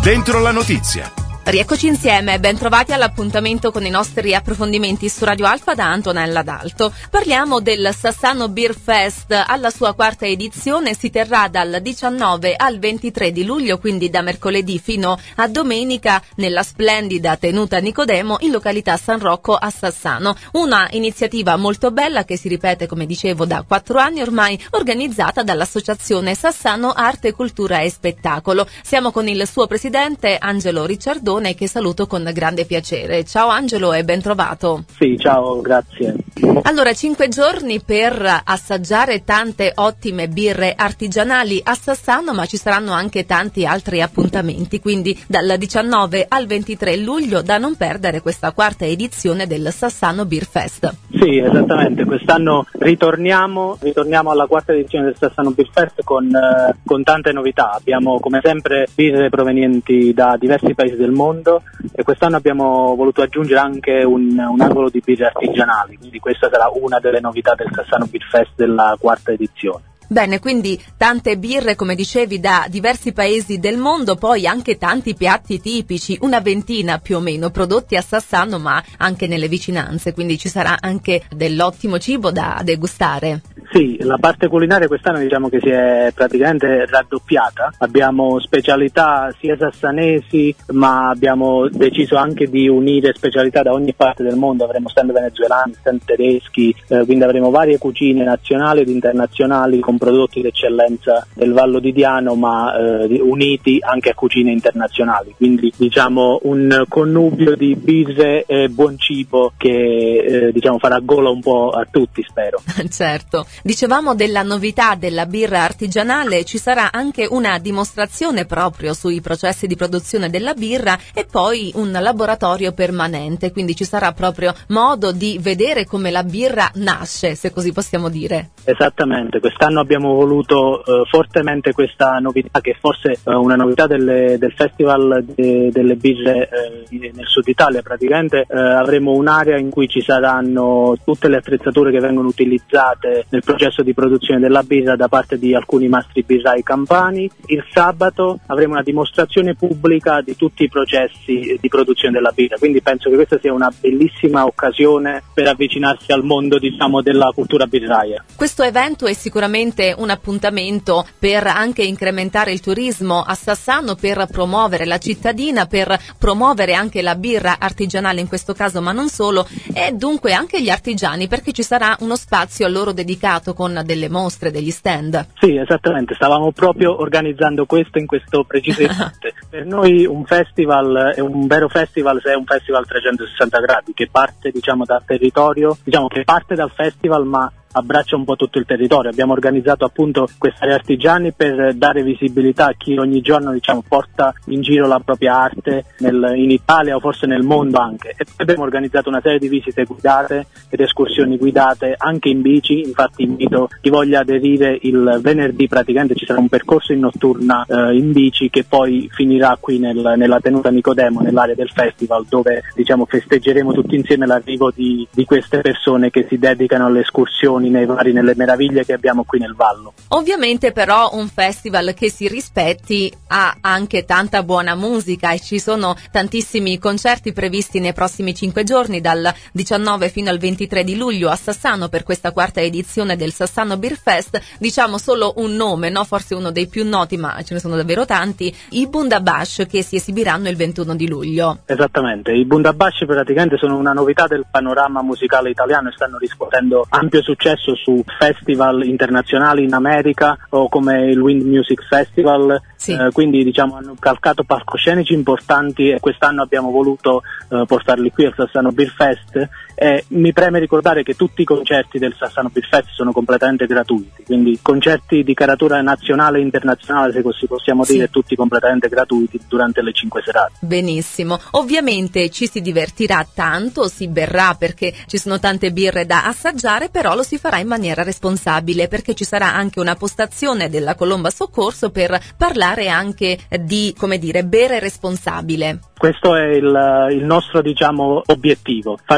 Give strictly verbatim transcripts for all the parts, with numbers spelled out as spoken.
Dentro la notizia. Rieccoci insieme, ben trovati all'appuntamento con i nostri approfondimenti su Radio Alfa da Antonella D'Alto. Parliamo del Sassano Beer Fest, alla sua quarta edizione si terrà dal diciannove al ventitré di luglio, quindi da mercoledì fino a domenica, nella splendida tenuta Nicodemo in località San Rocco a Sassano. Una iniziativa molto bella che si ripete, come dicevo, da quattro anni ormai, organizzata dall'associazione Sassano Arte, Cultura e Spettacolo. Siamo con il suo presidente Angelo Ricciardone, che saluto con grande piacere. Ciao Angelo e ben trovato. Sì, ciao, grazie. Allora, cinque giorni per assaggiare tante ottime birre artigianali a Sassano, ma ci saranno anche tanti altri appuntamenti, quindi dal diciannove al ventitré luglio da non perdere questa quarta edizione del Sassano Beer Fest. Sì, esattamente, quest'anno ritorniamo, ritorniamo alla quarta edizione del Sassano Beer Fest con, eh, con tante novità. Abbiamo come sempre birre provenienti da diversi paesi del mondo e quest'anno abbiamo voluto aggiungere anche un, un angolo di birre artigianali, quindi questa sarà una delle novità del Sassano Beer Fest della quarta edizione. Bene, quindi tante birre, come dicevi, da diversi paesi del mondo, poi anche tanti piatti tipici, una ventina più o meno, prodotti a Sassano ma anche nelle vicinanze, quindi ci sarà anche dell'ottimo cibo da degustare. Sì, la parte culinaria quest'anno diciamo che si è praticamente raddoppiata, abbiamo specialità sia sassanesi ma abbiamo deciso anche di unire specialità da ogni parte del mondo, avremo stand venezuelani, stand tedeschi, eh, quindi avremo varie cucine nazionali ed internazionali con prodotti d'eccellenza del Vallo di Diano ma eh, uniti anche a cucine internazionali, quindi diciamo un connubio di birre e buon cibo che eh, diciamo farà gola un po' a tutti, spero. Certo. Dicevamo della novità della birra artigianale, ci sarà anche una dimostrazione proprio sui processi di produzione della birra e poi un laboratorio permanente, quindi ci sarà proprio modo di vedere come la birra nasce, se così possiamo dire. Esattamente, quest'anno abbiamo voluto eh, fortemente questa novità, che forse è una novità delle, del Festival de, delle birre eh, nel Sud Italia. Praticamente eh, avremo un'area in cui ci saranno tutte le attrezzature che vengono utilizzate nel processo di produzione della birra da parte di alcuni mastri birrai campani. Il sabato avremo una dimostrazione pubblica di tutti i processi di produzione della birra, quindi penso che questa sia una bellissima occasione per avvicinarsi al mondo, diciamo, della cultura birraia. Questo evento è sicuramente un appuntamento per anche incrementare il turismo a Sassano, per promuovere la cittadina, per promuovere anche la birra artigianale in questo caso, ma non solo, e dunque anche gli artigiani, perché ci sarà uno spazio a loro dedicato con delle mostre, degli stand. Sì, esattamente, stavamo proprio organizzando questo in questo preciso istante. Per noi un festival è un vero festival se è un festival trecentosessanta gradi, che parte diciamo dal territorio, diciamo che parte dal festival ma abbraccia un po' tutto il territorio. Abbiamo organizzato appunto queste aree artigiani per dare visibilità a chi ogni giorno diciamo porta in giro la propria arte nel, in Italia o forse nel mondo anche, e poi abbiamo organizzato una serie di visite guidate ed escursioni guidate anche in bici. Infatti invito chi voglia aderire, il venerdì praticamente ci sarà un percorso in notturna eh, in bici che poi finirà qui nel, nella tenuta Nicodemo, nell'area del festival, dove diciamo festeggeremo tutti insieme l'arrivo di, di queste persone che si dedicano alle escursioni nei vari, nelle meraviglie che abbiamo qui nel Vallo. Ovviamente però un festival che si rispetti ha anche tanta buona musica e ci sono tantissimi concerti previsti nei prossimi cinque giorni, dal diciannove fino al ventitré di luglio a Sassano, per questa quarta edizione del Sassano Beer Fest. Diciamo solo un nome, no? Forse uno dei più noti, ma ce ne sono davvero tanti, i Bundabash, che si esibiranno il ventuno di luglio. Esattamente, i Bundabash praticamente sono una novità del panorama musicale italiano e stanno riscuotendo ampio successo su festival internazionali in America o come il Wind Music Festival, sì. eh, quindi diciamo hanno calcato palcoscenici importanti e quest'anno abbiamo voluto eh, portarli qui al Sassano Beer Fest. E mi preme ricordare che tutti i concerti del Sassano Beer Fest sono completamente gratuiti, quindi concerti di caratura nazionale e internazionale, se così possiamo dire, sì. Tutti completamente gratuiti durante le cinque serate. Benissimo, ovviamente ci si divertirà tanto, si berrà perché ci sono tante birre da assaggiare, però lo si farà in maniera responsabile, perché ci sarà anche una postazione della Colomba Soccorso per parlare anche di, come dire, bere responsabile. Questo è il, il nostro diciamo obiettivo, far divertire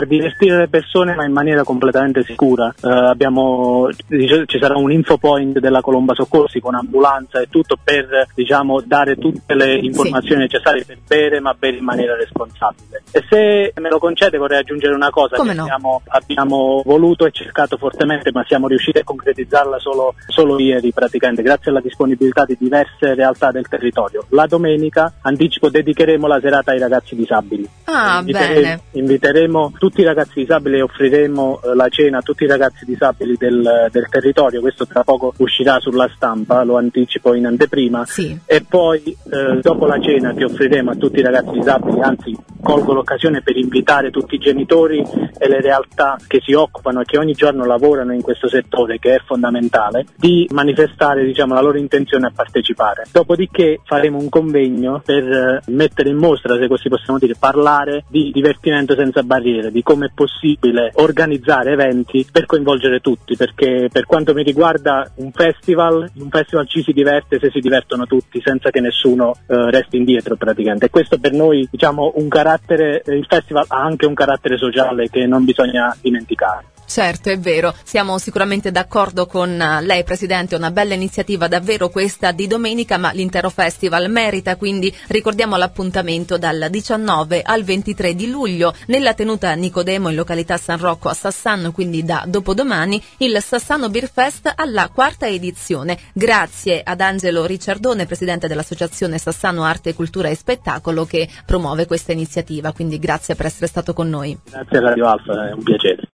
gestire le persone ma in maniera completamente sicura. Uh, abbiamo, ci sarà un info point della Colomba Soccorsi con ambulanza e tutto per, diciamo, dare tutte le informazioni sì. necessarie per bere, ma bere in maniera responsabile. E se me lo concede vorrei aggiungere una cosa. Come che no? abbiamo, abbiamo voluto e cercato fortemente, ma siamo riusciti a concretizzarla solo, solo ieri praticamente, grazie alla disponibilità di diverse realtà del territorio. La domenica, anticipo, dedicheremo la serata ai ragazzi disabili. Ah, Inviteremo, bene. inviteremo tutti i ragazzi disabili e offriremo eh, la cena a tutti i ragazzi disabili del, del territorio. Questo tra poco uscirà sulla stampa, lo anticipo in anteprima. Sì. E poi eh, dopo la cena che offriremo a tutti i ragazzi disabili, anzi colgo l'occasione per invitare tutti i genitori e le realtà che si occupano e che ogni giorno lavorano in questo settore, che è fondamentale, di manifestare, diciamo, la loro intenzione a partecipare. Dopodiché faremo un convegno per eh, mettere in mostra, se così possiamo dire, parlare di divertimento senza barriere, di come è possibile organizzare eventi per coinvolgere tutti, perché per quanto mi riguarda un festival, un festival ci si diverte se si divertono tutti, senza che nessuno eh, resti indietro praticamente. E questo per noi, diciamo, un carattere, il festival ha anche un carattere sociale che non bisogna dimenticare. Certo, è vero, siamo sicuramente d'accordo con lei Presidente, una bella iniziativa davvero questa di domenica, ma l'intero festival merita, quindi ricordiamo l'appuntamento dal diciannove al ventitré di luglio nella tenuta Nicodemo in località San Rocco a Sassano, quindi da dopodomani, il Sassano Beer Fest alla quarta edizione. Grazie ad Angelo Ricciardone, Presidente dell'Associazione Sassano Arte, Cultura e Spettacolo, che promuove questa iniziativa, quindi grazie per essere stato con noi. Grazie a Radio Alfa, è un piacere.